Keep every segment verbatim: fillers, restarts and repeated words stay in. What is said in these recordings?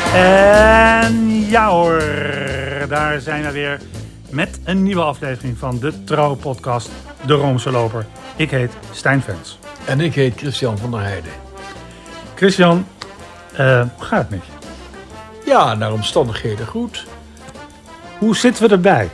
En ja hoor, daar zijn we weer met een nieuwe aflevering van de Trouw-podcast De Roomse Loper. Ik heet Stijn Vens. En ik heet Christian van der Heijden. Christian, uh, hoe gaat het met je? Ja, naar omstandigheden goed. Hoe zitten we erbij?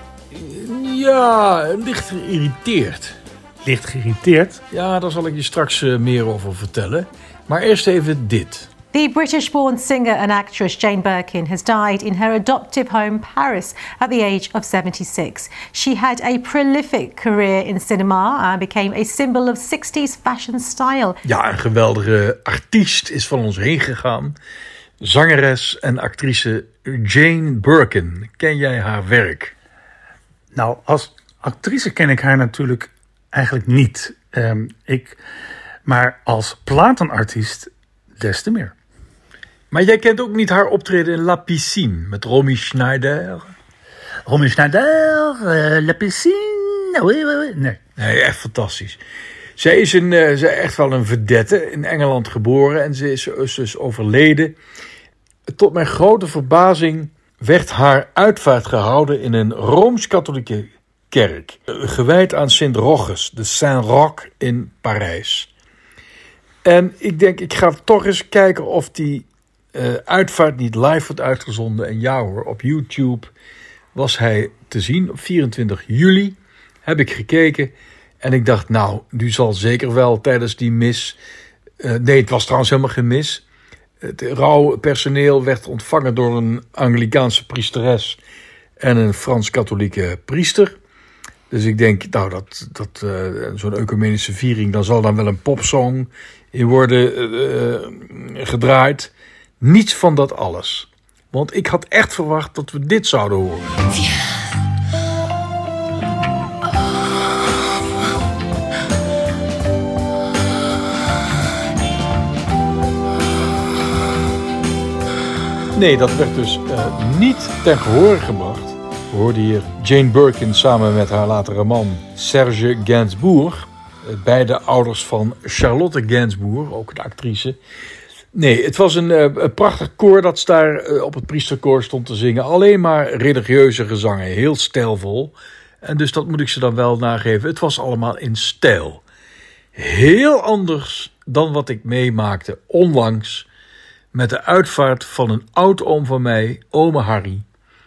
Ja, licht geïrriteerd. Licht geïrriteerd? Ja, daar zal ik je straks uh, meer over vertellen. Maar eerst even dit. The British-born singer and actress Jane Birkin has died in her adoptive home Paris at the age of seventy-six. She had a prolific career in cinema and became a symbol of sixties fashion style. Ja, een geweldige artiest is van ons heen gegaan. Zangeres en actrice Jane Birkin. Ken jij haar werk? Nou, als actrice ken ik haar natuurlijk eigenlijk niet. Um, ik, maar als platenartiest des te meer. Maar jij kent ook niet haar optreden in La Piscine met Romy Schneider? Romy Schneider, uh, La Piscine, oui, oui, oui. Nee. Nee, echt fantastisch. Zij is, een, uh, zij echt wel een vedette, in Engeland geboren en ze is, is dus overleden. Tot mijn grote verbazing werd haar uitvaart gehouden in een Rooms-Katholieke kerk. Gewijd aan Sint Roches, de Saint-Roch in Parijs. En ik denk, ik ga toch eens kijken of die uh, uitvaart niet live wordt uitgezonden. En ja hoor, op YouTube was hij te zien op vierentwintig juli. Heb ik gekeken en ik dacht, nou, nu zal zeker wel tijdens die mis... Uh, nee, het was trouwens helemaal geen mis. Het rouwpersoneel werd ontvangen door een Anglikaanse priesteres en een Frans-katholieke priester. Dus ik denk, nou, dat, dat uh, zo'n ecumenische viering, dan zal dan wel een popsong in worden uh, gedraaid. Niets van dat alles. Want ik had echt verwacht dat we dit zouden horen. Ja. Nee, dat werd dus uh, niet ten gehoor gebracht. We hoorden hier Jane Birkin samen met haar latere man Serge Gainsbourg. Beide ouders van Charlotte Gainsbourg, ook de actrice. Nee, het was een, een prachtig koor dat daar op het priesterkoor stond te zingen. Alleen maar religieuze gezangen, heel stijlvol. En dus dat moet ik ze dan wel nageven. Het was allemaal in stijl. Heel anders dan wat ik meemaakte onlangs met de uitvaart van een oud-oom van mij, ome Harry.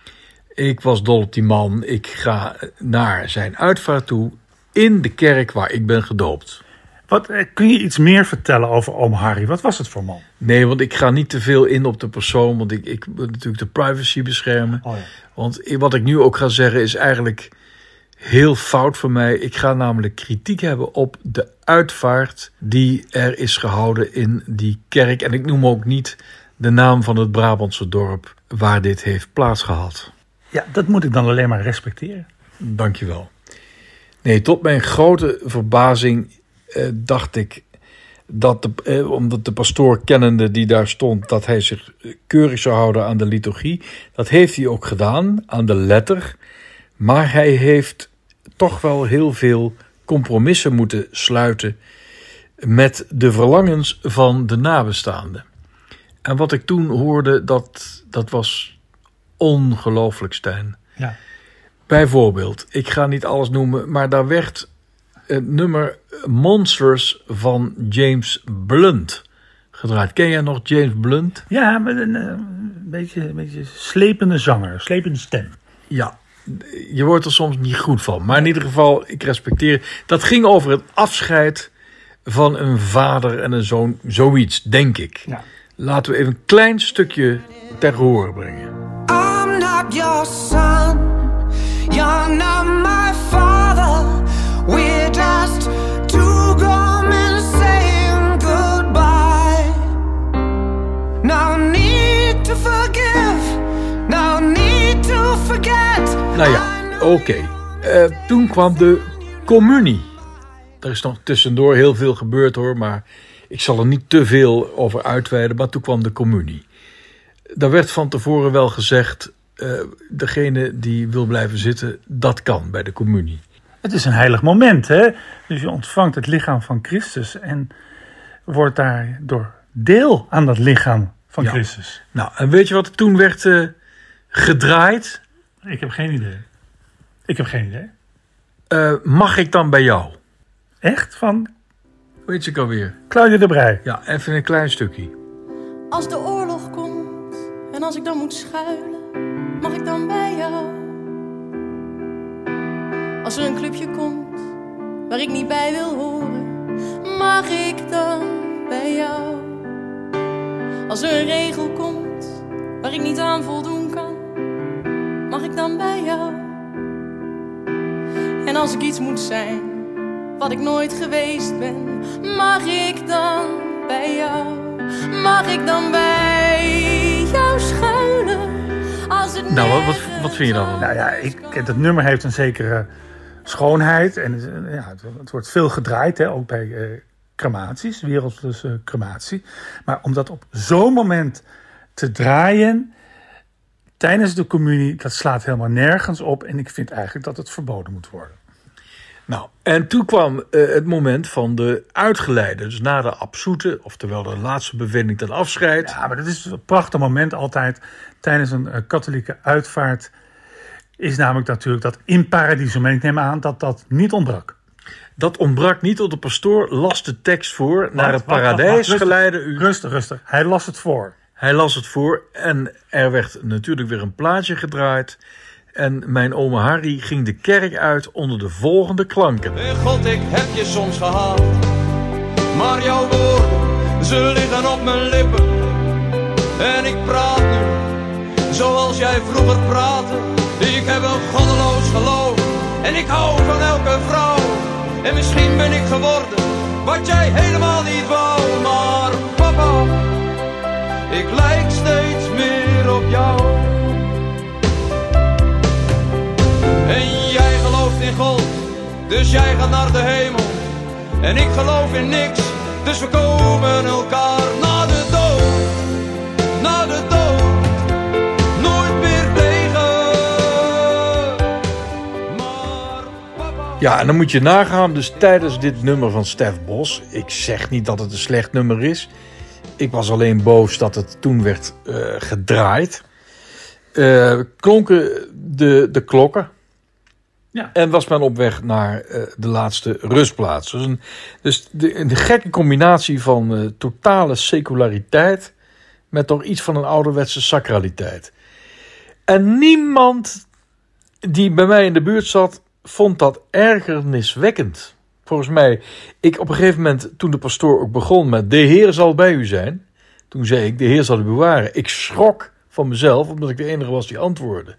Ik was dol op die man. Ik ga naar zijn uitvaart toe in de kerk waar ik ben gedoopt. Wat, kun je iets meer vertellen over oom Harry? Wat was het voor man? Nee, want ik ga niet te veel in op de persoon, want ik, ik moet natuurlijk de privacy beschermen. Oh ja. Want wat ik nu ook ga zeggen is eigenlijk heel fout voor mij. Ik ga namelijk kritiek hebben op de uitvaart die er is gehouden in die kerk. En ik noem ook niet de naam van het Brabantse dorp waar dit heeft plaatsgehad. Ja, dat moet ik dan alleen maar respecteren. Dankjewel. Nee, tot mijn grote verbazing eh, dacht ik dat, de, eh, omdat de pastoor kennende die daar stond, dat hij zich keurig zou houden aan de liturgie. Dat heeft hij ook gedaan, aan de letter. Maar hij heeft toch wel heel veel compromissen moeten sluiten met de verlangens van de nabestaanden. En wat ik toen hoorde, dat, dat was ongelooflijk, Stijn. Ja. Bijvoorbeeld, ik ga niet alles noemen, maar daar werd het nummer Monsters van James Blunt gedraaid. Ken jij nog James Blunt? Ja, met een, een, beetje, een beetje slepende zanger, slepende stem. Ja, je wordt er soms niet goed van. Maar in ieder geval, ik respecteer. Dat ging over het afscheid van een vader en een zoon. Zoiets, denk ik. Ja. Laten we even een klein stukje ter horen brengen. I'm not your son. You're not my father. We're just two grown men saying goodbye. No need to forgive. No need to forget. Nou ja, oké. Okay. Uh, toen kwam de communie. Er is nog tussendoor heel veel gebeurd hoor, maar ik zal er niet te veel over uitweiden. Maar toen kwam de communie. Daar werd van tevoren wel gezegd, uh, degene die wil blijven zitten, dat kan bij de communie. Het is een heilig moment, hè? Dus je ontvangt het lichaam van Christus en wordt daardoor deel aan dat lichaam van Ja. Christus. Nou, en weet je wat er toen werd uh, gedraaid? Ik heb geen idee. Ik heb geen idee. Uh, mag ik dan bij jou? Echt? Van Weet je ik alweer? Claudia de Breij. Ja, even een klein stukje. Als de oorlog komt en als ik dan moet schuilen, mag ik dan bij jou? Als er een clubje komt waar ik niet bij wil horen, mag ik dan bij jou? Als er een regel komt waar ik niet aan voldoen kan, mag ik dan bij jou? En als ik iets moet zijn wat ik nooit geweest ben, mag ik dan bij jou? Mag ik dan bij jou schuilen? Als het Nou, wat, wat, wat vind je dan? Nou ja, ik, dat nummer heeft een zekere schoonheid. En ja, het, het wordt veel gedraaid, hè, ook bij uh, crematies, wereldse uh, crematie. Maar om dat op zo'n moment te draaien tijdens de communie, dat slaat helemaal nergens op. En ik vind eigenlijk dat het verboden moet worden. Nou, en toen kwam uh, het moment van de uitgeleide. Dus na de absoete, oftewel de laatste bevinding ten afscheid. Ja, maar dat is een prachtig moment altijd tijdens een uh, katholieke uitvaart. Is namelijk natuurlijk dat in Paradiso. Maar ik neem aan dat dat niet ontbrak. Dat ontbrak niet, tot de pastoor las de tekst voor. Wacht, naar het wacht, paradijs wacht, wacht, geleide u. Rustig, rustig. Hij las het voor. Hij las het voor en er werd natuurlijk weer een plaatje gedraaid. En mijn oma Harry ging de kerk uit onder de volgende klanken. Hey God, ik heb je soms gehaald, maar jouw woorden, ze liggen op mijn lippen. En ik praat nu, zoals jij vroeger praatte. Ik heb een goddeloos geloof, en ik hou van elke vrouw. En misschien ben ik geworden, wat jij helemaal niet wou. Maar papa, ik lijk steeds meer op jou. En jij gelooft in God, dus jij gaat naar de hemel. En ik geloof in niks, dus we komen elkaar na de dood. Na de dood, nooit meer tegen. Maar papa... Ja, en dan moet je nagaan, dus tijdens dit nummer van Stef Bos. Ik zeg niet dat het een slecht nummer is. Ik was alleen boos dat het toen werd uh, gedraaid. Uh, klonken de, de klokken. Ja. En was men op weg naar uh, de laatste rustplaats. Dus, een, dus de, een gekke combinatie van uh, totale seculariteit met toch iets van een ouderwetse sacraliteit. En niemand die bij mij in de buurt zat, vond dat ergerniswekkend. Volgens mij, ik op een gegeven moment, toen de pastoor ook begon met de Heer zal bij u zijn, toen zei ik, de Heer zal u bewaren. Ik schrok van mezelf, omdat ik de enige was die antwoordde.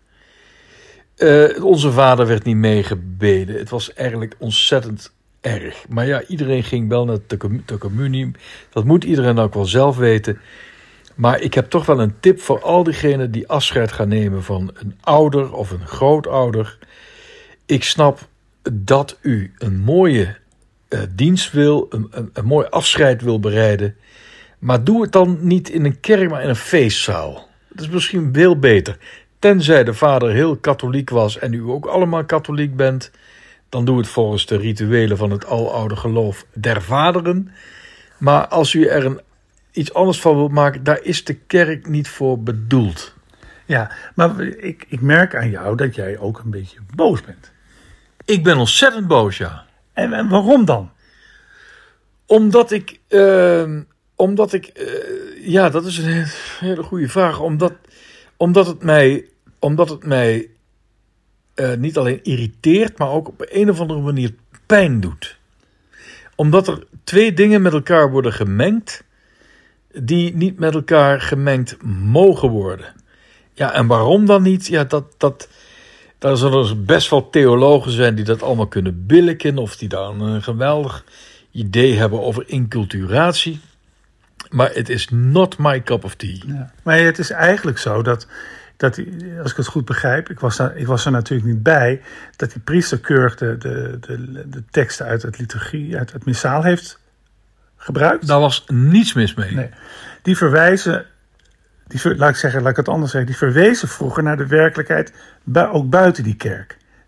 Uh, onze vader werd niet meegebeden. Het was eigenlijk ontzettend erg. Maar ja, iedereen ging wel naar de, de communie. Dat moet iedereen ook wel zelf weten. Maar ik heb toch wel een tip voor al diegenen die afscheid gaan nemen van een ouder of een grootouder. Ik snap dat u een mooie uh, dienst wil, een, een, een mooi afscheid wil bereiden. Maar doe het dan niet in een kerk, maar in een feestzaal. Dat is misschien veel beter. Tenzij de vader heel katholiek was en u ook allemaal katholiek bent, dan doe het volgens de rituelen van het aloude geloof der vaderen. Maar als u er een, iets anders van wilt maken, daar is de kerk niet voor bedoeld. Ja, maar ik, ik merk aan jou dat jij ook een beetje boos bent. Ik ben ontzettend boos, ja. En, en waarom dan? Omdat ik, uh, omdat ik, uh, ja, dat is een hele goede vraag. Omdat, omdat het mij, omdat het mij uh, niet alleen irriteert, maar ook op een of andere manier pijn doet. Omdat er twee dingen met elkaar worden gemengd, die niet met elkaar gemengd mogen worden. Ja, en waarom dan niet? Ja, dat, dat, daar zullen er best wel theologen zijn die dat allemaal kunnen billiken, of die daar een geweldig idee hebben over inculturatie. Maar het is not my cup of tea. Ja. Maar het is eigenlijk zo dat, dat, als ik het goed begrijp, ik was, daar, ik was er natuurlijk niet bij, dat die priester keurig de, de, de, de teksten uit het liturgie, uit het missaal heeft gebruikt. Daar was niets mis mee. Nee. Die verwijzen, die, laat ik zeggen, laat ik het anders zeggen, die verwezen vroeger naar de werkelijkheid, ook buiten die kerk.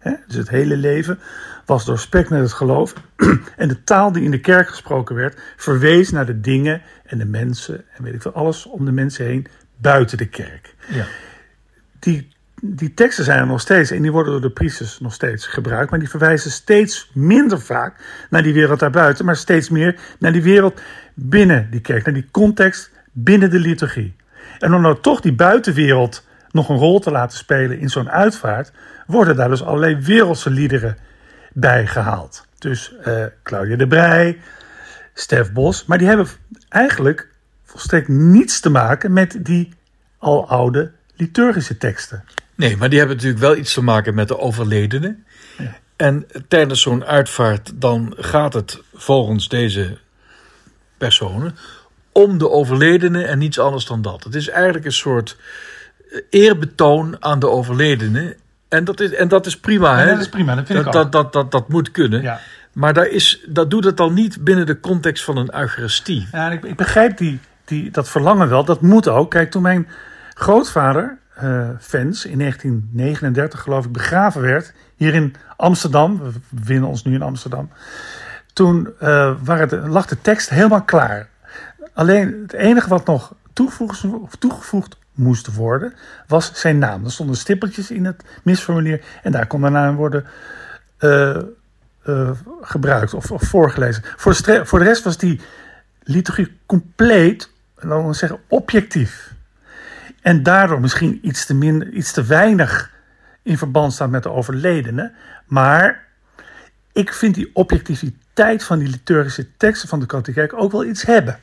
Hè? Dus het hele leven was doorspekt met het geloof. En de taal die in de kerk gesproken werd, verwees naar de dingen en de mensen en weet ik veel, alles om de mensen heen buiten de kerk. Ja. Die, die teksten zijn er nog steeds en die worden door de priesters nog steeds gebruikt, maar die verwijzen steeds minder vaak naar die wereld daarbuiten, maar steeds meer naar die wereld binnen die kerk, naar die context binnen de liturgie. En om nou toch die buitenwereld nog een rol te laten spelen in zo'n uitvaart, worden daar dus allerlei wereldse liederen bij gehaald. Dus uh, Claudia de Breij, Stef Bos, maar die hebben eigenlijk volstrekt niets te maken met die aloude liturgische teksten. Nee, maar die hebben natuurlijk wel iets te maken met de overledenen. Ja. En tijdens zo'n uitvaart dan gaat het volgens deze personen om de overledenen en niets anders dan dat. Het is eigenlijk een soort eerbetoon aan de overledenen. En dat is, en dat is prima. Ja, hè? dat is prima, dat vind ik dat, ook. Dat, dat, dat, dat moet kunnen. Ja. Maar daar is, dat doet het dan niet binnen de context van een eucharistie. Ja, ik, ik begrijp die, die, dat verlangen wel. Dat moet ook. Kijk, toen mijn grootvader, uh, Fens, in negentien negenendertig geloof ik, begraven werd, hier in Amsterdam, we bevinden ons nu in Amsterdam, toen uh, waren de, lag de tekst helemaal klaar. Alleen het enige wat nog toegevoegd, toegevoegd moest worden, was zijn naam. Er stonden stippeltjes in het misformulier en daar kon de naam worden uh, uh, gebruikt of, of voorgelezen. Voor de, stre- voor de rest was die liturgie compleet, laten we zeggen, objectief. En daardoor misschien iets te, minder, iets te weinig in verband staat met de overledene. Maar ik vind die objectiviteit van die liturgische teksten van de katholieke kerk ook wel iets hebben.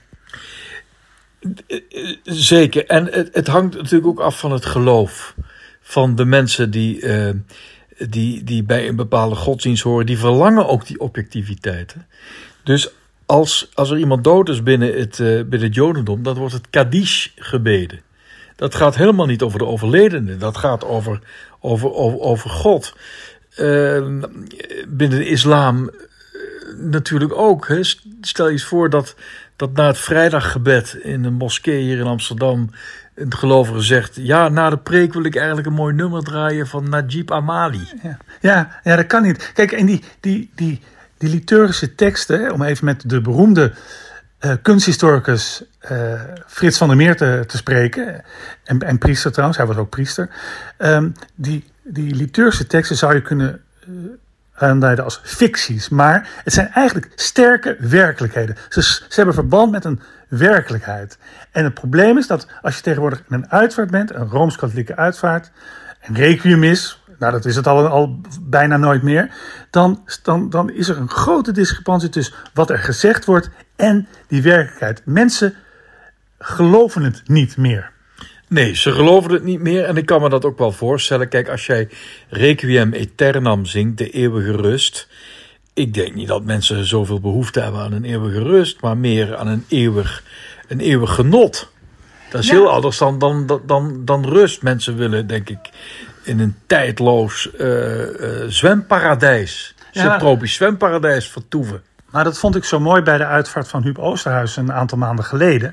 Zeker. En het, het hangt natuurlijk ook af van het geloof van de mensen die, uh, die, die bij een bepaalde godsdienst horen. Die verlangen ook die objectiviteit. Hè? Dus als, als er iemand dood is binnen het, uh, binnen het Jodendom, dan wordt het Kaddish gebeden. Dat gaat helemaal niet over de overledene. Dat gaat over, over, over, over God. Uh, binnen de islam uh, natuurlijk ook. Hè? Stel je eens voor dat, dat na het vrijdaggebed in een moskee hier in Amsterdam een gelovige zegt, ja, na de preek wil ik eigenlijk een mooi nummer draaien van Najib Amali. Ja, ja, ja, dat kan niet. Kijk, en die, die, die, die liturgische teksten, om even met de beroemde uh, kunsthistoricus uh, Frits van der Meer te, te spreken, en, en priester trouwens, hij was ook priester, um, die, die liturgische teksten zou je kunnen uh, aanduiden als ficties, maar het zijn eigenlijk sterke werkelijkheden. Ze, ze hebben verband met een werkelijkheid. En het probleem is dat als je tegenwoordig in een uitvaart bent, een Rooms-Katholieke uitvaart, een requiem is, nou dat is het al, al bijna nooit meer, dan, dan, dan is er een grote discrepantie tussen wat er gezegd wordt en die werkelijkheid. Mensen geloven het niet meer. Nee, ze geloven het niet meer en ik kan me dat ook wel voorstellen. Kijk, als jij Requiem Aeternam zingt, de eeuwige rust, ik denk niet dat mensen zoveel behoefte hebben aan een eeuwige rust, maar meer aan een eeuwig, een eeuwig genot. Dat is ja. heel anders dan, dan, dan, dan rust. Mensen willen, denk ik, in een tijdloos uh, uh, zwemparadijs, ja. subtropisch zwemparadijs vertoeven. Maar dat vond ik zo mooi bij de uitvaart van Huub Oosterhuis een aantal maanden geleden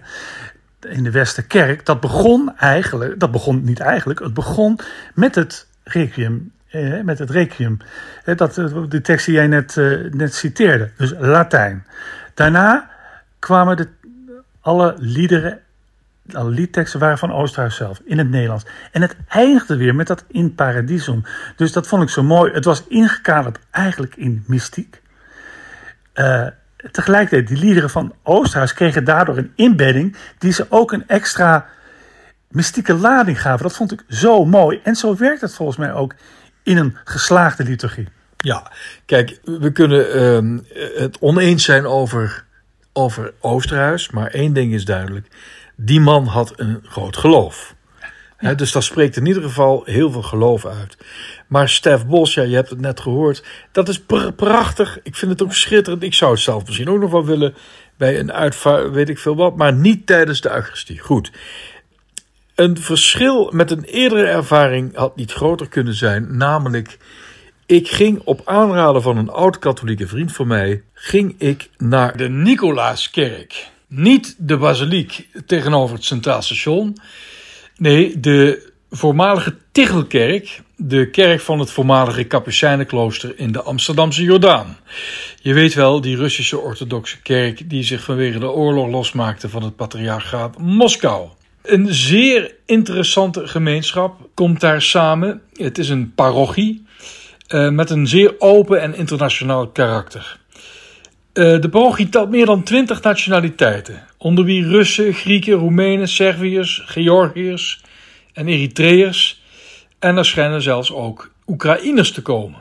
in de Westerkerk. Dat begon eigenlijk, dat begon niet eigenlijk, het begon met het Requiem. Eh, met het Requiem. Eh, dat, de tekst die jij net, uh, net citeerde. Dus Latijn. Daarna kwamen de, alle liederen, alle liedteksten waren van Oosterhuis zelf. In het Nederlands. En het eindigde weer met dat In Paradisum. Dus dat vond ik zo mooi. Het was ingekaderd eigenlijk in mystiek. Uh, tegelijkertijd, die liederen van Oosterhuis kregen daardoor een inbedding die ze ook een extra mystieke lading gaven. Dat vond ik zo mooi. En zo werkt het volgens mij ook in een geslaagde liturgie. Ja, kijk, we kunnen uh, het oneens zijn over, over Oosterhuis, maar één ding is duidelijk. Die man had een groot geloof. Ja. He, dus dat spreekt in ieder geval heel veel geloof uit. Maar Stef Bos, ja, je hebt het net gehoord, dat is pr- prachtig. Ik vind het ook schitterend. Ik zou het zelf misschien ook nog wel willen bij een uitvaart, weet ik veel wat, maar niet tijdens de Eucharistie. Goed. Een verschil met een eerdere ervaring had niet groter kunnen zijn. Namelijk, ik ging op aanraden van een oud-katholieke vriend van mij, ging ik naar de Nicolaaskerk. Niet de basiliek tegenover het Centraal Station. Nee, de voormalige Tichelkerk, de kerk van het voormalige Kapucijnenklooster in de Amsterdamse Jordaan. Je weet wel, die Russische orthodoxe kerk die zich vanwege de oorlog losmaakte van het patriarchaat Moskou. Een zeer interessante gemeenschap komt daar samen. Het is een parochie uh, met een zeer open en internationaal karakter. Uh, de parochie telt meer dan twintig nationaliteiten, onder wie Russen, Grieken, Roemenen, Serviërs, Georgiërs en Eritreërs. En er schijnen zelfs ook Oekraïners te komen.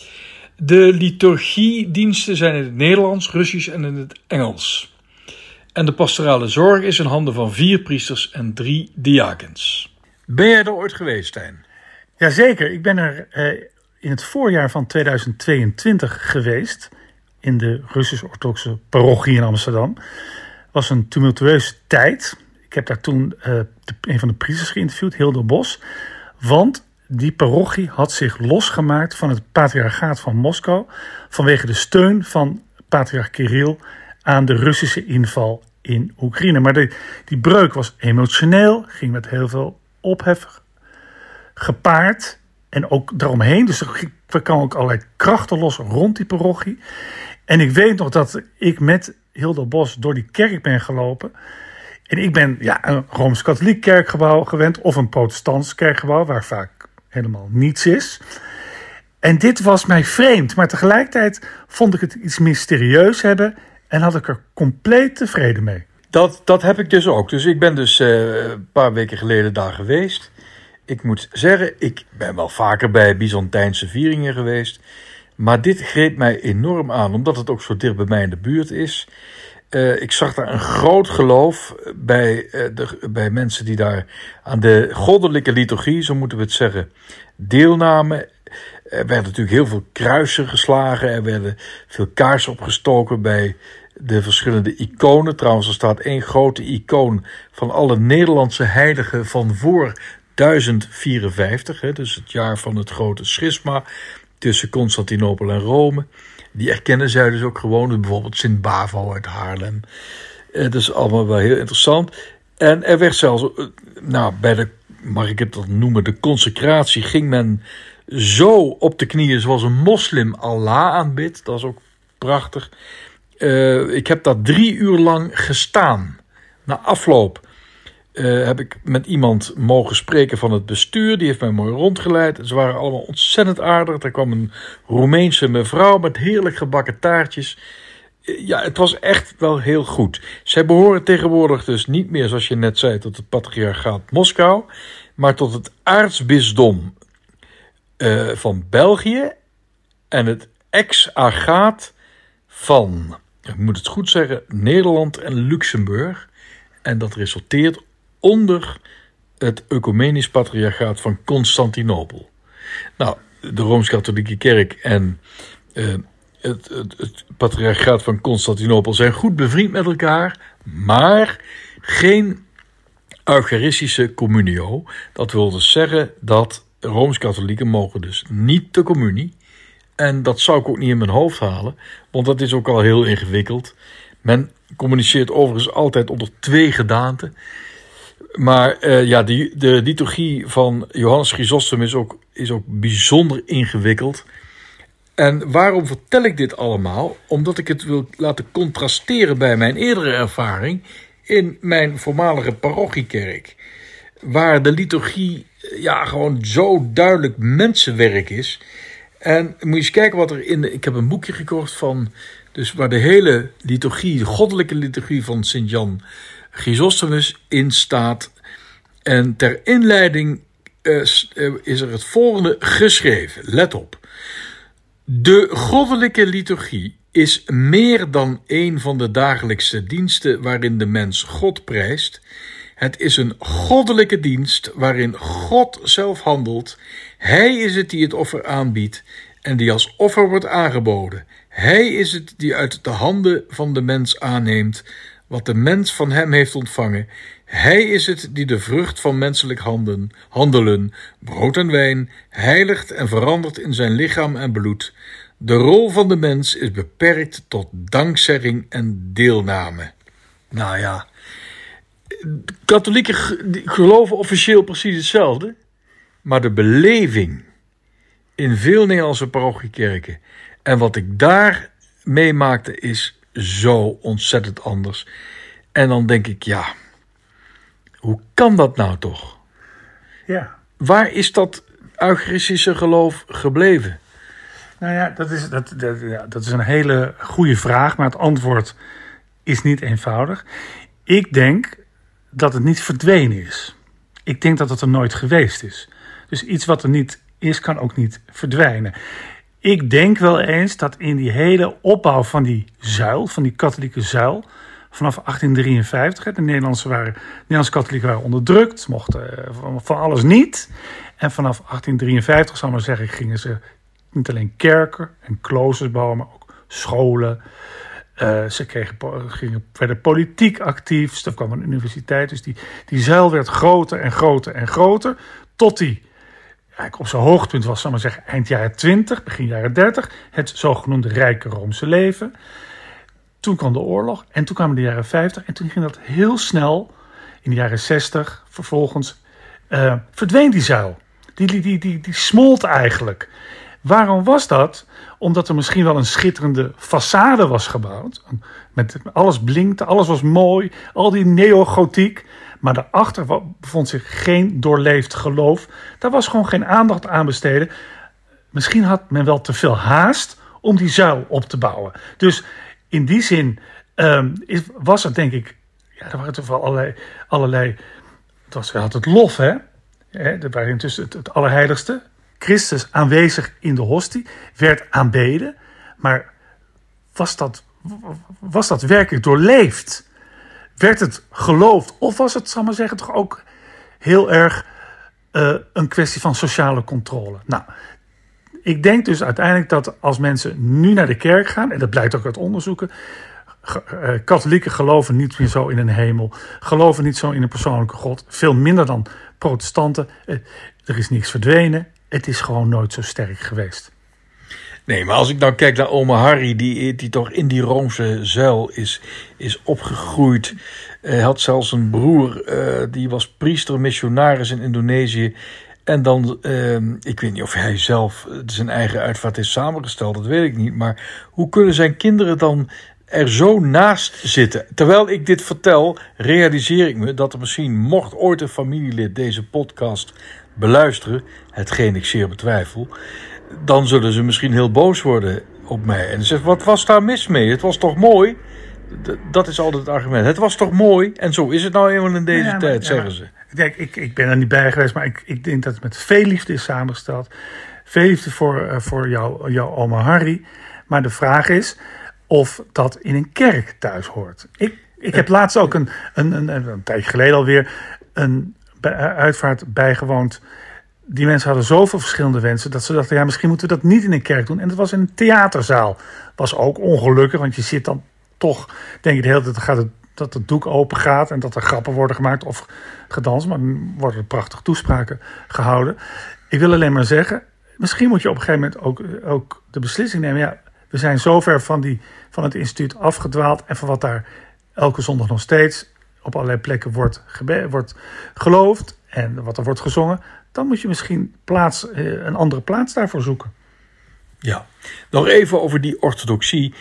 De liturgiediensten zijn in het Nederlands, Russisch en in het Engels. En de pastorale zorg is in handen van vier priesters en drie diakens. Ben jij er ooit geweest, Stijn? Jazeker, ik ben er eh, in het voorjaar van tweeduizend tweeëntwintig geweest in de Russisch-orthodoxe parochie in Amsterdam. Het was een tumultueuze tijd. Ik heb daar toen uh, de, een van de priesters geïnterviewd, Hilde Bos. Want die parochie had zich losgemaakt van het patriarchaat van Moskou vanwege de steun van patriarch Kirill aan de Russische inval in Oekraïne. Maar de, die breuk was emotioneel, ging met heel veel ophef gepaard en ook daaromheen. Dus er kwamen ook allerlei krachten los rond die parochie. En ik weet nog dat ik met Hilde Bos door die kerk ben gelopen. En ik ben ja, een Rooms-Katholiek kerkgebouw gewend of een protestants kerkgebouw waar vaak helemaal niets is. En dit was mij vreemd, maar tegelijkertijd vond ik het iets mysterieus hebben en had ik er compleet tevreden mee. Dat, dat heb ik dus ook. Dus ik ben dus uh, een paar weken geleden daar geweest. Ik moet zeggen, ik ben wel vaker bij Byzantijnse vieringen geweest. Maar dit greep mij enorm aan, omdat het ook zo dicht bij mij in de buurt is. Uh, ik zag daar een groot geloof bij, uh, de, bij mensen die daar aan de goddelijke liturgie, zo moeten we het zeggen, deelnamen. Er werden natuurlijk heel veel kruisen geslagen. Er werden veel kaarsen opgestoken bij de verschillende iconen. Trouwens, er staat één grote icoon van alle Nederlandse heiligen van voor duizend vierenvijftig. Hè, dus het jaar van het grote schisma tussen Constantinopel en Rome. Die erkennen zij dus ook gewoon. Bijvoorbeeld Sint Bavo uit Haarlem. Uh, dat is allemaal wel heel interessant. En er werd zelfs, uh, nou, bij de, mag ik het dan noemen, de consecratie ging men zo op de knieën zoals een moslim Allah aanbidt. Dat is ook prachtig. Uh, ik heb daar drie uur lang gestaan. Na afloop uh, heb ik met iemand mogen spreken van het bestuur. Die heeft mij mooi rondgeleid. Ze waren allemaal ontzettend aardig. Er kwam een Roemeense mevrouw met heerlijk gebakken taartjes. Uh, ja, het was echt wel heel goed. Zij behoren tegenwoordig dus niet meer, zoals je net zei, tot het patriarchaat Moskou, maar tot het aartsbisdom uh, van België en het ex-agaat van, ik moet het goed zeggen, Nederland en Luxemburg. En dat resulteert onder het ecumenisch patriarchaat van Constantinopel. Nou, de Rooms-Katholieke Kerk en uh, het, het, het patriarchaat van Constantinopel zijn goed bevriend met elkaar, maar geen eucharistische communio. Dat wil dus zeggen dat Rooms-Katholieken mogen dus niet de communie. En dat zou ik ook niet in mijn hoofd halen, want dat is ook al heel ingewikkeld. Men communiceert overigens altijd onder twee gedaanten. Maar uh, ja, die, de liturgie van Johannes Chrysostom is ook, is ook bijzonder ingewikkeld. En waarom vertel ik dit allemaal? Omdat ik het wil laten contrasteren bij mijn eerdere ervaring in mijn voormalige parochiekerk. Waar de liturgie ja, gewoon zo duidelijk mensenwerk is. En moet je eens kijken wat er in de, ik heb een boekje gekocht van, dus waar de hele liturgie, de goddelijke liturgie van Sint Jan Chrysostomus in staat. En ter inleiding uh, is er het volgende geschreven. Let op. De goddelijke liturgie is meer dan een van de dagelijkse diensten waarin de mens God prijst. Het is een goddelijke dienst waarin God zelf handelt. Hij is het die het offer aanbiedt en die als offer wordt aangeboden. Hij is het die uit de handen van de mens aanneemt wat de mens van hem heeft ontvangen. Hij is het die de vrucht van menselijk handen, handelen, brood en wijn, heiligt en verandert in zijn lichaam en bloed. De rol van de mens is beperkt tot dankzegging en deelname. Nou ja, katholieken geloven officieel precies hetzelfde. Maar de beleving in veel Nederlandse parochiekerken en wat ik daar meemaakte is zo ontzettend anders. En dan denk ik, ja, hoe kan dat nou toch? Ja. Waar is dat eucharistische geloof gebleven? Nou ja, dat is, dat, dat, ja, dat is een hele goede vraag, maar het antwoord is niet eenvoudig. Ik denk dat het niet verdwenen is. Ik denk dat het er nooit geweest is. Dus iets wat er niet is, kan ook niet verdwijnen. Ik denk wel eens dat in die hele opbouw van die zuil, van die katholieke zuil, vanaf achttien drieënvijftig, de Nederlandse, waren, Nederlandse katholieken waren onderdrukt, ze mochten van, van alles niet. En vanaf achttien drieënvijftig, zal ik maar zeggen, gingen ze niet alleen kerken en kloosters bouwen, maar ook scholen. Uh, ze kregen, gingen, werden politiek actief, er kwam een universiteit. Dus die, die zuil werd groter en groter en groter, tot die eigenlijk op zijn hoogtepunt was, zal ik maar zeggen, eind jaren twintig, begin jaren dertig, het zogenoemde rijke Roomse leven. Toen kwam de oorlog en toen kwamen de jaren vijftig en toen ging dat heel snel, in de jaren zestig vervolgens, uh, verdween die zuil. Die, die, die, die, die smolt eigenlijk. Waarom was dat? Omdat er misschien wel een schitterende façade was gebouwd. Met, alles blinkte, alles was mooi, al die neogotiek. Maar daarachter bevond zich geen doorleefd geloof. Daar was gewoon geen aandacht aan besteden. Misschien had men wel te veel haast om die zuil op te bouwen. Dus in die zin um, is, was het denk ik, ja, er waren toch wel allerlei, allerlei het was, je had het lof, hè? Er waren intussen het, het allerheiligste. Christus aanwezig in de hostie, werd aanbeden. Maar was dat, was dat werkelijk doorleefd? Werd het geloofd? Of was het, zal ik maar zeggen, toch ook heel erg uh, een kwestie van sociale controle? Nou, ik denk dus uiteindelijk dat als mensen nu naar de kerk gaan, en dat blijkt ook uit onderzoeken, uh, katholieken geloven niet meer zo in een hemel, geloven niet zo in een persoonlijke God, veel minder dan protestanten. Uh, er is niks verdwenen. Het is gewoon nooit zo sterk geweest. Nee, maar als ik nou kijk naar oma Harry, die, die toch in die Roomse zuil is, is opgegroeid. Hij had zelfs een broer, uh, die was priester, missionaris in Indonesië. En dan, uh, ik weet niet of hij zelf zijn eigen uitvaart heeft samengesteld, dat weet ik niet. Maar hoe kunnen zijn kinderen dan er zo naast zitten? Terwijl ik dit vertel, realiseer ik me dat er misschien, mocht ooit een familielid deze podcast beluisteren, hetgeen ik zeer betwijfel, dan zullen ze misschien heel boos worden op mij. En ze zeggen, wat was daar mis mee? Het was toch mooi? D- dat is altijd het argument. Het was toch mooi? En zo is het nou eenmaal in deze ja, maar, tijd, ja, zeggen ze. Kijk, ik, ik ben er niet bij geweest, maar ik, ik denk dat het met veel liefde is samengesteld. Veel liefde voor, uh, voor jou, jouw oma Harry. Maar de vraag is of dat in een kerk thuis hoort. Ik, ik heb laatst ook een, een, een, een, een tijdje geleden alweer een uitvaart bijgewoond. Die mensen hadden zoveel verschillende wensen dat ze dachten, ja, misschien moeten we dat niet in een kerk doen. En dat was in een theaterzaal. Was ook ongelukkig, want je zit dan toch, denk je de hele tijd gaat het, dat het doek open gaat en dat er grappen worden gemaakt of gedanst, maar dan worden er prachtige toespraken gehouden. Ik wil alleen maar zeggen, misschien moet je op een gegeven moment ook, ook de beslissing nemen. Ja, we zijn zo ver van, die, van het instituut afgedwaald en van wat daar elke zondag nog steeds op allerlei plekken wordt, gebe- wordt geloofd en wat er wordt gezongen, dan moet je misschien plaats, een andere plaats daarvoor zoeken. Ja, nog even over die orthodoxie.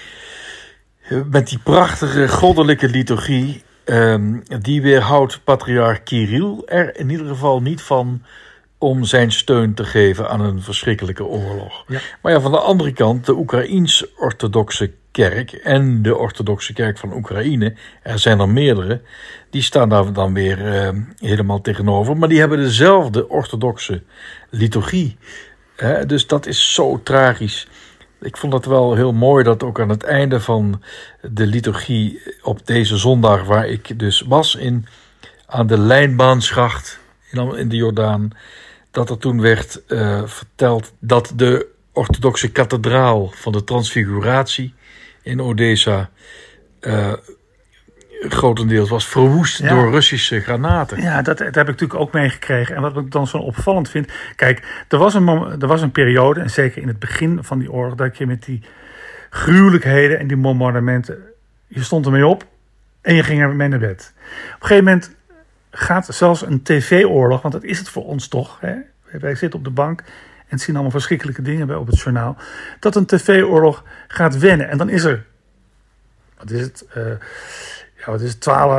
Met die prachtige goddelijke liturgie, um, die weerhoudt patriarch Kirill er in ieder geval niet van om zijn steun te geven aan een verschrikkelijke oorlog. Ja. Maar ja, van de andere kant, de Oekraïens-orthodoxe kerk en de orthodoxe kerk van Oekraïne, er zijn er meerdere, die staan daar dan weer uh, helemaal tegenover. Maar die hebben dezelfde orthodoxe liturgie. Hè? Dus dat is zo tragisch. Ik vond het wel heel mooi dat ook aan het einde van de liturgie op deze zondag, waar ik dus was in, aan de Lijnbaanschacht in, in de Jordaan, dat er toen werd uh, verteld dat de orthodoxe kathedraal van de Transfiguratie in Odessa uh, grotendeels was verwoest ja. door Russische granaten. Ja, dat, dat heb ik natuurlijk ook meegekregen. En wat ik dan zo opvallend vind, kijk, er was, een, er was een periode, en zeker in het begin van die oorlog, dat je met die gruwelijkheden en die bombardementen, je stond ermee op en je ging ermee naar bed. Op een gegeven moment gaat zelfs een tv-oorlog, want dat is het voor ons toch, hè? wij zitten op de bank en zien allemaal verschrikkelijke dingen bij op het journaal, dat een tv-oorlog gaat wennen. En dan is er, wat is het, uh, ja, wat is het, twaalf,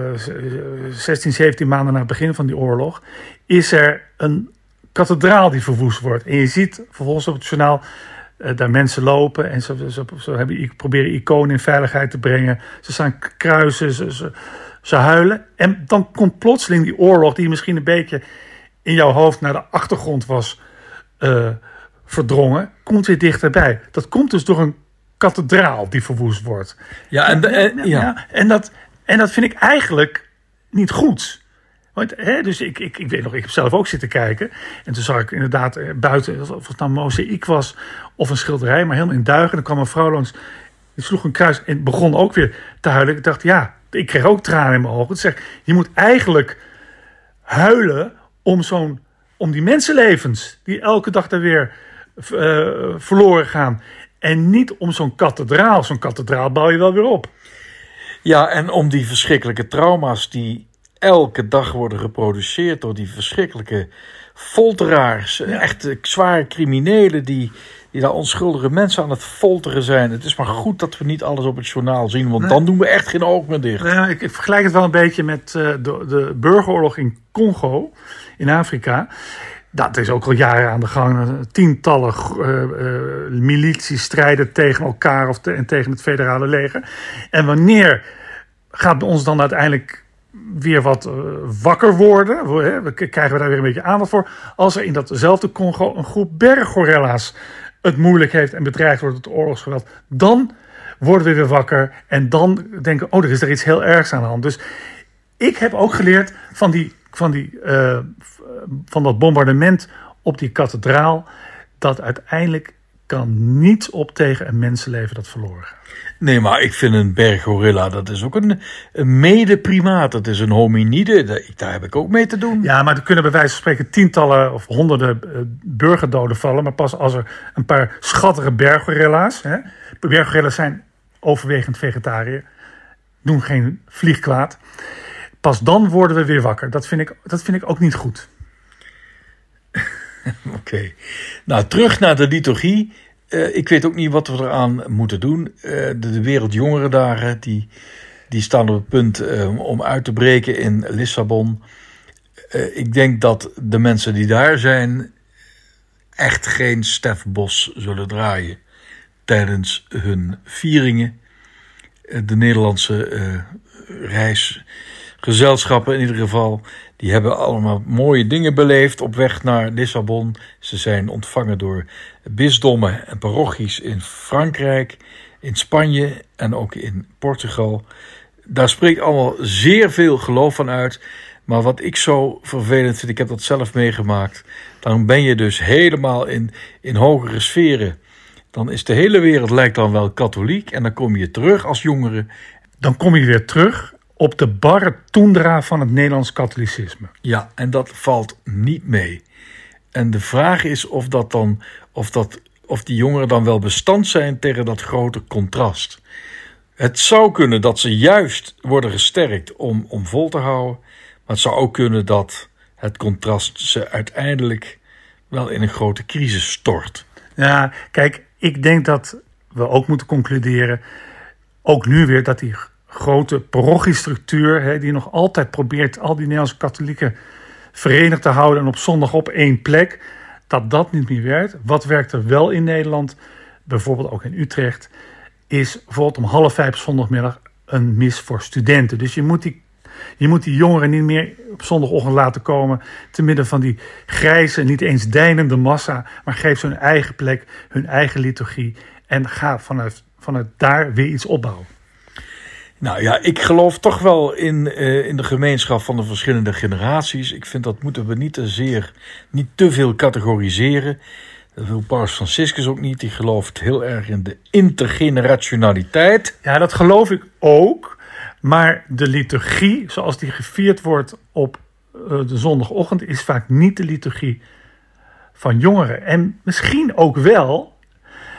zestien, zeventien maanden na het begin van die oorlog, is er een kathedraal die verwoest wordt. En je ziet vervolgens op het journaal uh, daar mensen lopen en ze, ze, ze hebben, proberen iconen in veiligheid te brengen. Ze staan kruisen, ze, ze, ze huilen. En dan komt plotseling die oorlog die misschien een beetje in jouw hoofd naar de achtergrond was uh, verdrongen, komt weer dichterbij. Dat komt dus door een kathedraal die verwoest wordt. Ja, en, en, ja. Ja, en, dat, en dat vind ik eigenlijk niet goed. Want, hè, dus ik, ik, ik weet nog, ik heb zelf ook zitten kijken. En toen zag ik inderdaad buiten, of het nou mozaïek was of een schilderij, maar helemaal in duigen. En dan kwam een vrouw langs, die sloeg een kruis en begon ook weer te huilen. Ik dacht, ja, ik kreeg ook tranen in mijn ogen. Dus zeg, je moet eigenlijk huilen om, zo'n, om die mensenlevens die elke dag daar weer uh, verloren gaan. En niet om zo'n kathedraal. Zo'n kathedraal bouw je wel weer op. Ja, en om die verschrikkelijke trauma's die elke dag worden geproduceerd door die verschrikkelijke folteraars. Ja. Echte zware criminelen die, die daar onschuldige mensen aan het folteren zijn. Het is maar goed dat we niet alles op het journaal zien, want nee. dan doen we echt geen oog meer dicht. Nee, ik, ik vergelijk het wel een beetje met uh, de, de burgeroorlog in Congo, in Afrika. Dat is ook al jaren aan de gang. Tientallen uh, uh, milities strijden tegen elkaar of te, en tegen het federale leger. En wanneer gaat bij ons dan uiteindelijk weer wat uh, wakker worden? We, krijgen we daar weer een beetje aandacht voor? Als er in datzelfde Congo een groep berggorilla's het moeilijk heeft en bedreigd wordt door het oorlogsgeweld, dan worden we weer wakker en dan denken we, oh, er is er iets heel ergs aan de hand. Dus ik heb ook geleerd van die van, die, uh, van dat bombardement op die kathedraal, dat uiteindelijk kan niets op tegen een mensenleven dat verloren gaat. Nee, maar ik vind een berggorilla, dat is ook een, een medeprimaat. Dat is een hominide, daar, daar heb ik ook mee te doen. Ja, maar er kunnen bij wijze van spreken tientallen of honderden uh, burgerdoden vallen. Maar pas als er een paar schattige berggorilla's, hè, berggorilla's zijn overwegend vegetariër, doen geen vliegkwaad. Pas dan worden we weer wakker. Dat vind ik, dat vind ik ook niet goed. Oké. Okay. Nou, terug naar de liturgie. Uh, ik weet ook niet wat we eraan moeten doen. Uh, de, de Wereldjongerendagen, die, die staan op het punt uh, om uit te breken in Lissabon. Uh, ik denk dat de mensen die daar zijn echt geen Stef Bos zullen draaien tijdens hun vieringen. Uh, de Nederlandse uh, reisgezelschappen in ieder geval, die hebben allemaal mooie dingen beleefd op weg naar Lissabon. Ze zijn ontvangen door bisdommen en parochies in Frankrijk, in Spanje en ook in Portugal. Daar spreekt allemaal zeer veel geloof van uit. Maar wat ik zo vervelend vind, ik heb dat zelf meegemaakt, dan ben je dus helemaal in, in hogere sferen. Dan is de hele wereld lijkt dan wel katholiek en dan kom je terug als jongere. Dan kom je weer terug op de barre toendra van het Nederlands katholicisme. Ja, en dat valt niet mee. En de vraag is of, dat dan, of, dat, of die jongeren dan wel bestand zijn tegen dat grote contrast. Het zou kunnen dat ze juist worden gesterkt om, om vol te houden. Maar het zou ook kunnen dat het contrast ze uiteindelijk wel in een grote crisis stort. Ja, kijk, ik denk dat we ook moeten concluderen, ook nu weer, dat die grote parochiestructuur, hè, die nog altijd probeert al die Nederlandse katholieken verenigd te houden en op zondag op één plek, dat dat niet meer werkt. Wat werkt er wel in Nederland, bijvoorbeeld ook in Utrecht, is bijvoorbeeld om half vijf zondagmiddag een mis voor studenten. Dus je moet die, je moet die jongeren niet meer op zondagochtend laten komen te midden van die grijze, niet eens deinende massa, maar geef ze hun eigen plek, hun eigen liturgie en ga vanuit, vanuit daar weer iets opbouwen. Nou ja, ik geloof toch wel in, uh, in de gemeenschap van de verschillende generaties. Ik vind dat moeten we niet te zeer, niet te veel categoriseren. Dat wil Paus Franciscus ook niet. Die gelooft heel erg in de intergenerationaliteit. Ja, dat geloof ik ook. Maar de liturgie, zoals die gevierd wordt op uh, de zondagochtend, is vaak niet de liturgie van jongeren. En misschien ook wel,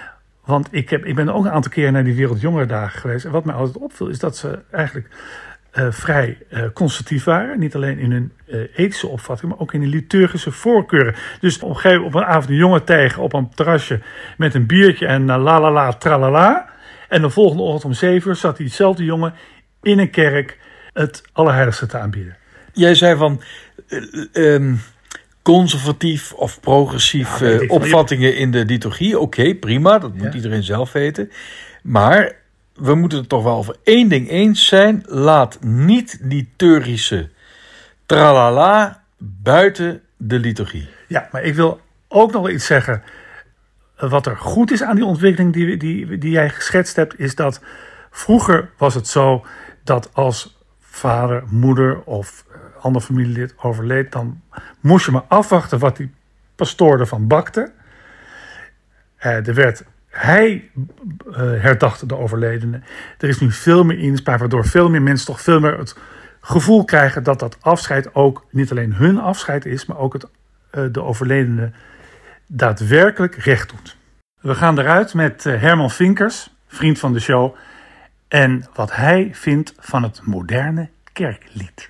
want ik, heb, ik ben ook een aantal keer naar die Wereldjongerendagen geweest. En wat mij altijd opviel is dat ze eigenlijk uh, vrij uh, conservatief waren. Niet alleen in hun uh, ethische opvatting, maar ook in hun liturgische voorkeuren. Dus op een gegeven moment op een avond een jongen tegen op een terrasje met een biertje en uh, la la la tralala. En de volgende ochtend om zeven uur zat diezelfde jongen in een kerk het Allerheiligste te aanbieden. Jij zei van uh, um, conservatief of progressief ja, uh, opvattingen in de liturgie. Oké, okay, prima, dat moet ja. iedereen zelf weten. Maar we moeten het toch wel over één ding eens zijn. Laat niet liturgische tralala buiten de liturgie. Ja, maar ik wil ook nog wel iets zeggen. Wat er goed is aan die ontwikkeling die, die, die jij geschetst hebt, is dat vroeger was het zo dat als vader, moeder of ander familielid overleed, dan moest je maar afwachten wat die pastoor ervan bakte. Uh, er werd, hij uh, herdachte de overledene. Er is nu veel meer inspraak, waardoor veel meer mensen toch veel meer het gevoel krijgen dat dat afscheid ook niet alleen hun afscheid is, maar ook het, uh, de overledene daadwerkelijk recht doet. We gaan eruit met uh, Herman Vinkers, vriend van de show, en wat hij vindt van het moderne kerklied.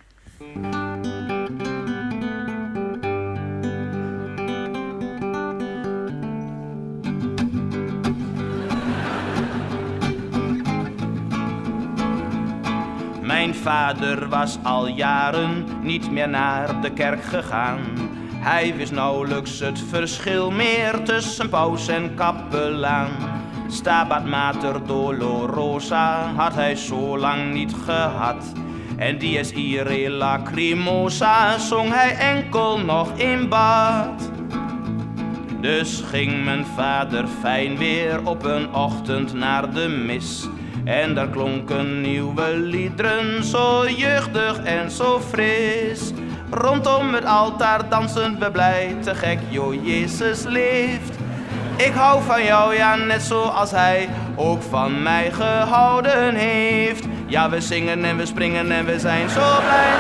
Mijn vader was al jaren niet meer naar de kerk gegaan. Hij wist nauwelijks het verschil meer tussen paus en kapelaan. Stabat Mater Dolorosa had hij zo lang niet gehad. En Dies Irae Lacrimosa zong hij enkel nog in bad. Dus ging mijn vader fijn weer op een ochtend naar de mis. En daar klonken nieuwe liederen, zo jeugdig en zo fris. Rondom het altaar dansen we blij, te gek, jo, Jezus leeft. Ik hou van jou, ja, net zoals hij ook van mij gehouden heeft. Ja, we zingen en we springen en we zijn zo blij.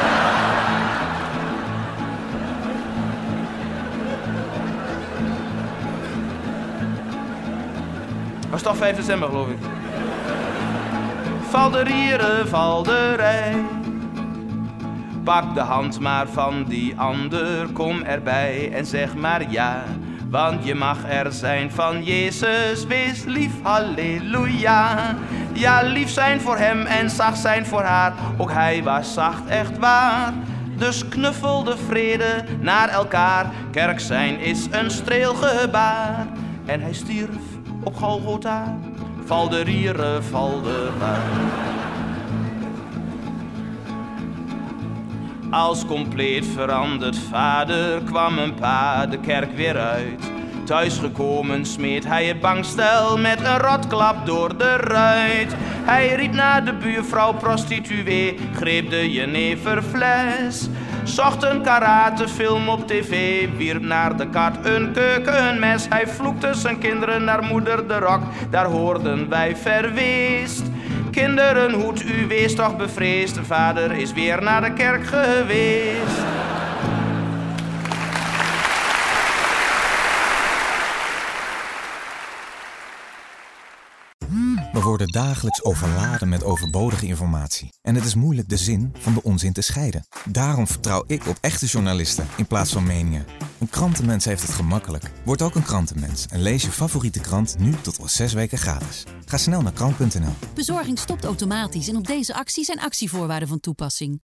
Was toch vijf december, geloof ik. Valderieren, valderij. Pak de hand maar van die ander, kom erbij en zeg maar ja. Want je mag er zijn van Jezus, wees lief, halleluja. Ja, lief zijn voor hem en zacht zijn voor haar, ook hij was zacht, echt waar. Dus knuffel de vrede naar elkaar, kerk zijn is een streelgebaar. En hij stierf op Golgotha, valderieren, valdera. Als compleet veranderd vader kwam een pa de kerk weer uit. Thuisgekomen smeet hij het bankstel met een rotklap door de ruit. Hij riep naar de buurvrouw prostituee, greep de jeneverfles. Zocht een karatefilm op tv, wierp naar de kat een keukenmes. Hij vloekte zijn kinderen naar moeder de rok, daar hoorden wij verweest. Kinderen, hoed u, wees toch bevreesd, de vader is weer naar de kerk geweest. We worden dagelijks overladen met overbodige informatie. En het is moeilijk de zin van de onzin te scheiden. Daarom vertrouw ik op echte journalisten in plaats van meningen. Een krantenmens heeft het gemakkelijk. Word ook een krantenmens en lees je favoriete krant nu tot al zes weken gratis. Ga snel naar krant punt n l. Bezorging stopt automatisch en op deze actie zijn actievoorwaarden van toepassing.